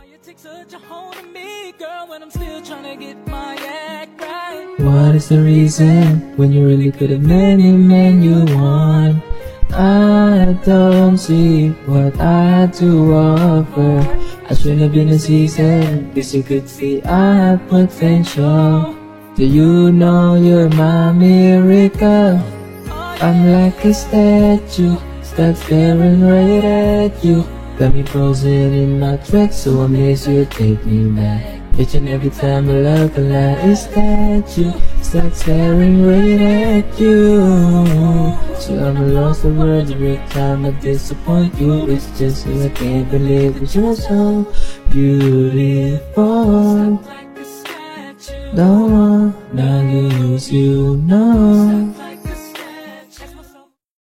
you take such a hold of me, girl, when I'm still trying to get my act right? What is the reason when you really could have many men you want? I don't see what I had to offer. I shouldn't have been a season, cause you could see I have potential. Do you know you're my miracle? I'm like a statue, stuck staring right at you. Got me frozen in my tracks, so I miss you, take me back. Each and every time I look alive, is that you? Stuck staring right at you. So I'm lost for words every time I disappoint you. It's just I can't believe that you're so beautiful. Don't wanna lose you, no.